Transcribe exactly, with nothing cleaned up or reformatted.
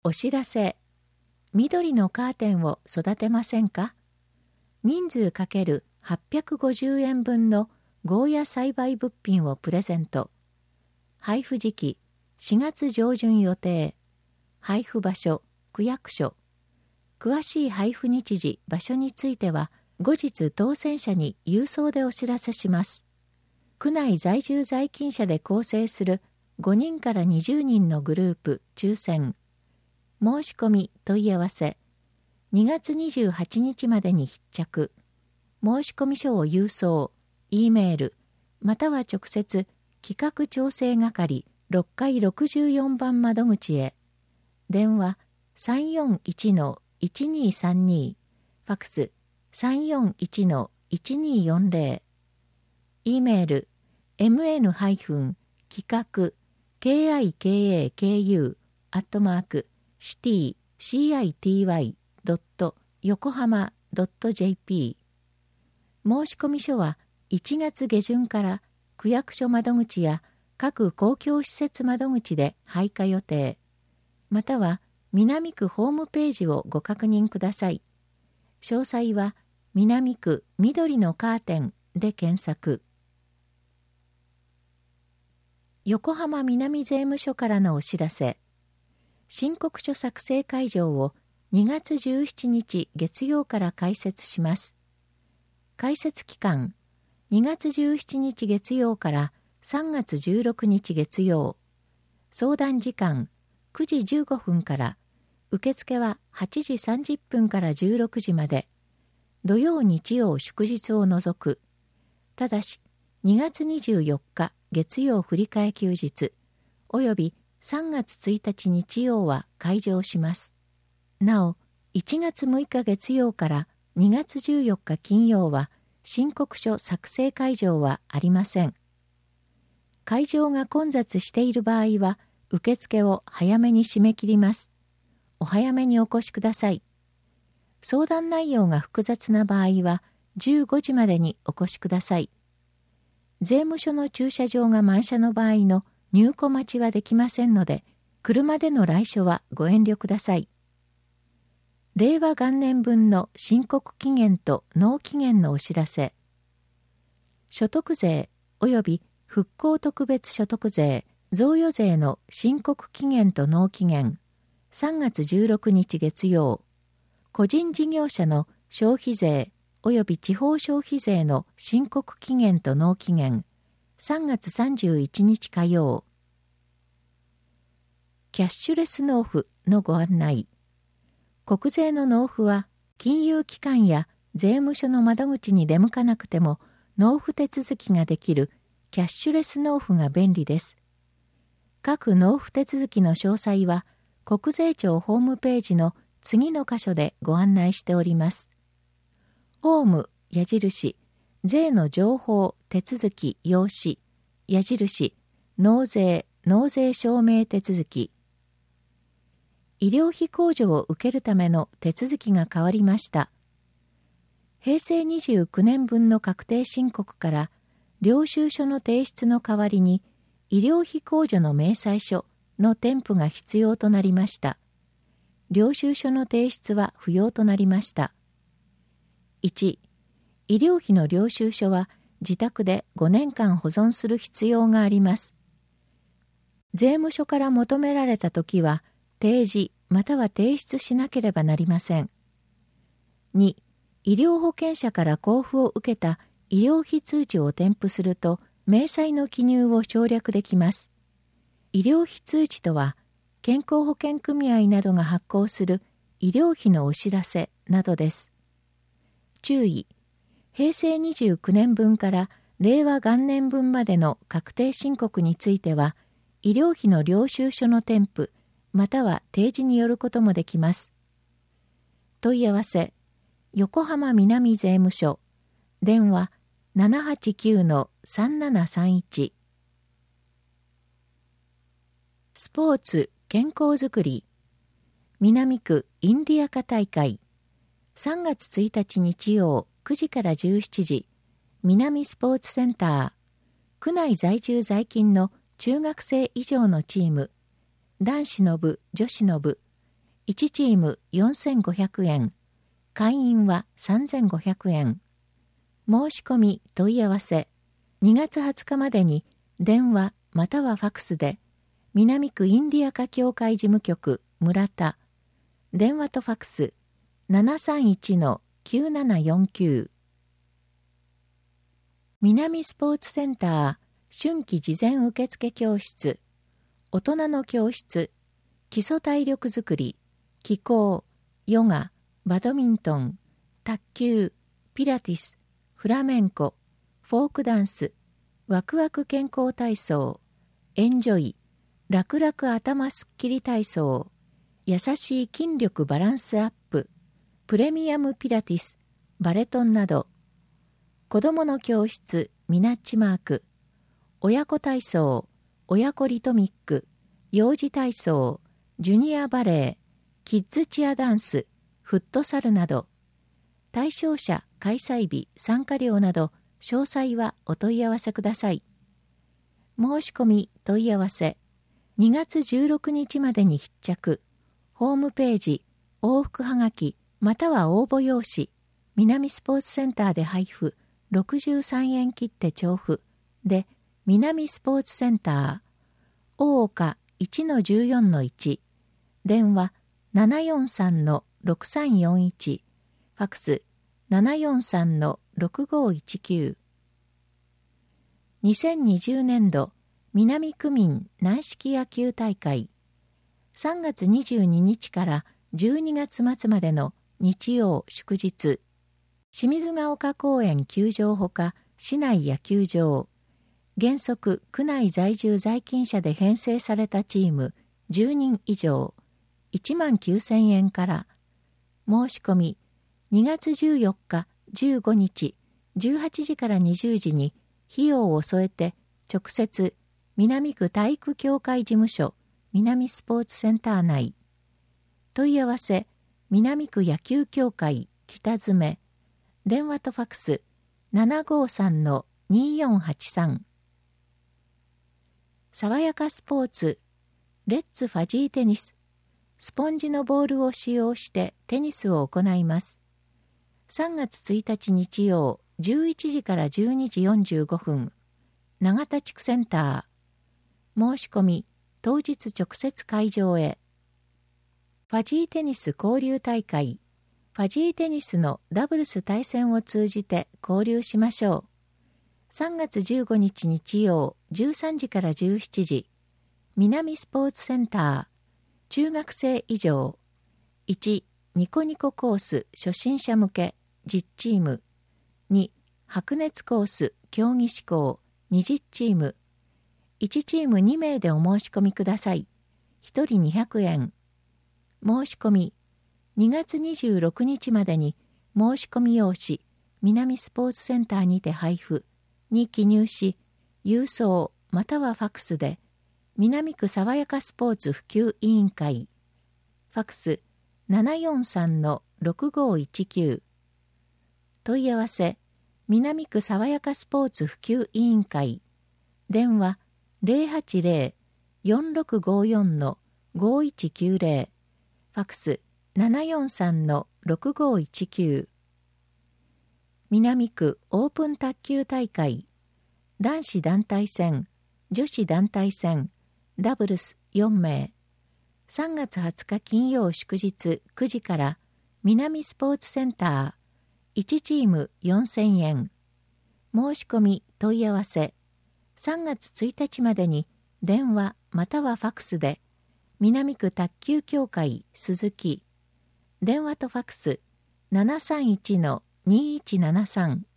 お知らせ。緑のカーテンを育てませんか？人数 ×はっぴゃくごじゅうえんぶんのゴーヤ栽培物品をプレゼント。配布時期しがつ上旬予定。配布場所区役所。詳しい配布日時、場所については後日当選者に郵送でお知らせします。区内在住在勤者で構成するごにんからにじゅうにんのグループ抽選。申し込み問い合わせにがつにじゅうはちにちまでに必着。申込書を郵送 E メールまたは直接企画調整係ろっかいろくじゅうよんばん窓口へ。電話 さんよんいちのいちにさんに、ファクス さんよんいちのいちによんぜろ。 E メール エムエヌ 企画 キャイケーエーケーユー アットマークシティ シティ ドット 横浜 ドット ジェーピー。 申込書はいちがつげじゅんから区役所窓口や各公共施設窓口で配下予定。または南区ホームページをご確認ください。詳細は南区緑のカーテンで検索。横浜南税務署からのお知らせ。申告書作成会場をにがつじゅうしちにち月曜から開設します。開設期間、にがつじゅうしちにち月曜からさんがつじゅうろくにち月曜。相談時間、くじじゅうごふんから、受付ははちじさんじゅっぷんからじゅうろくじまで。土曜日曜祝日を除く。ただし、にがつにじゅうよっか月曜振り替え休日、およびさんがつついたち日曜は開場します。なお、いちがつむいか月曜からにがつじゅうよっか金曜は申告書作成会場はありません。会場が混雑している場合は受付を早めに締め切ります。お早めにお越しください。相談内容が複雑な場合はじゅうごじまでにお越しください。税務署の駐車場が満車の場合の入庫待ちはできませんので、車での来所はご遠慮ください。れいわ元年分の申告期限と納期限のお知らせ。所得税及び復興特別所得税、贈与税の申告期限と納期限、さんがつじゅうろくにち月曜。個人事業者の消費税及び地方消費税の申告期限と納期限、さんがつさんじゅういちにち火曜。キャッシュレス納付のご案内。国税の納付は金融機関や税務署の窓口に出向かなくても納付手続きができるキャッシュレス納付が便利です。各納付手続きの詳細は国税庁ホームページの次の箇所でご案内しております。ホーム矢印税の情報手続き用紙矢印納税納税証明手続き。医療費控除を受けるための手続きが変わりました。へいせいにじゅうきゅうねんぶんの確定申告から領収書の提出の代わりに医療費控除の明細書の添付が必要となりました。領収書の提出は不要となりました。いち. 医療費の領収書は自宅でごねんかん保存する必要があります。税務署から求められたときは提示または提出しなければなりません。に. 医療保険者から交付を受けた医療費通知を添付すると明細の記入を省略できます。医療費通知とは健康保険組合などが発行する医療費のお知らせなどです。注意。へいせいにじゅうきゅうねんぶんかられいわ元年分までの確定申告については医療費の領収書の添付または提示によることもできます。問い合わせ横浜南税務署電話 ななはちきゅうのさんななさんいち。 スポーツ健康づくり南区インディアカ大会さんがつついたち日曜くじからじゅうしちじ南スポーツセンター。区内在住在勤の中学生以上のチーム男子の部女子の部いちチームよんせんごひゃくえん、会員はさんぜんごひゃくえん。申し込み問い合わせにがつはつかまでに電話またはファクスで南区インディアカ協会事務局村田、電話とファクス ななさんいちのきゅうななよんきゅう。南スポーツセンター春季事前受付教室、大人の教室、基礎体力づくり、気功、ヨガ、バドミントン、卓球、ピラティス、フラメンコ、フォークダンス、ワクワク健康体操、エンジョイ、楽々頭すっきり体操、優しい筋力バランスアップ、プレミアムピラティス、バレトンなど、子どもの教室ミナッチマーク、親子体操、親子リトミック、幼児体操、ジュニアバレエ、キッズチアダンス、フットサルなど、対象者、開催日、参加料など、詳細はお問い合わせください。申し込み、問い合わせ、にがつじゅうろくにちまでに必着、ホームページ、往復はがき、または応募用紙、南スポーツセンターで配布、ろくじゅうさんえん切手調布で、南スポーツセンター、大岡 いちのじゅうよんのいち、電話 ななよんさんのろくさんよんいち、ファクス ななよんさんのろくごいちきゅう。にせんにじゅうねんど南区民軟式野球大会、さんがつにじゅうににちからじゅうにがつまつまでの日曜祝日、清水ヶ丘公園球場ほか市内野球場、原則区内在住在勤者で編成されたチームじゅうにん以上、いちまんきゅうせんえんから。申し込みにがつじゅうよっか、じゅうごにち、じゅうはちじからにじゅうじに費用を添えて直接南区体育協会事務所南スポーツセンター内。問い合わせ南区野球協会北詰、電話とファクス ななごさんのによんはちさん。爽やかスポーツレッツファジーテニス、スポンジのボールを使用してテニスを行います。さんがつついたち日曜じゅういちじからじゅうにじよんじゅうごふん、永田地区センター。申し込み当日直接会場へ。ファジーテニス交流大会、ファジーテニスのダブルス対戦を通じて交流しましょう。さんがつじゅうごにち日曜じゅうさんじからじゅうしちじ、南スポーツセンター、中学生以上、いちニコニココース初心者向けじゅっチーム、に白熱コース競技志向にじゅうチーム、いちチームにめいでお申し込みください。ひとりにひゃくえん。申し込みにがつにじゅうろくにちまでに申し込み用紙南スポーツセンターにて配布に記入し、郵送またはファクスで南区爽やかスポーツ普及委員会、ファクス ななよんさんのろくごいちきゅう。問い合わせ南区爽やかスポーツ普及委員会、電話 ゼロはちゼロ よんろくごよんのごいちきゅうゼロ、ファクス ななよんさんのろくごいちきゅう。南区オープン卓球大会、男子団体戦、女子団体戦、ダブルスよんめい。さんがつはつか金曜祝日くじから南スポーツセンター、いちチームよんせんえん。申し込み問い合わせさんがつついたちまでに電話またはファクスで南区卓球協会鈴木、電話とファクス ななさんいちのにいちななさん。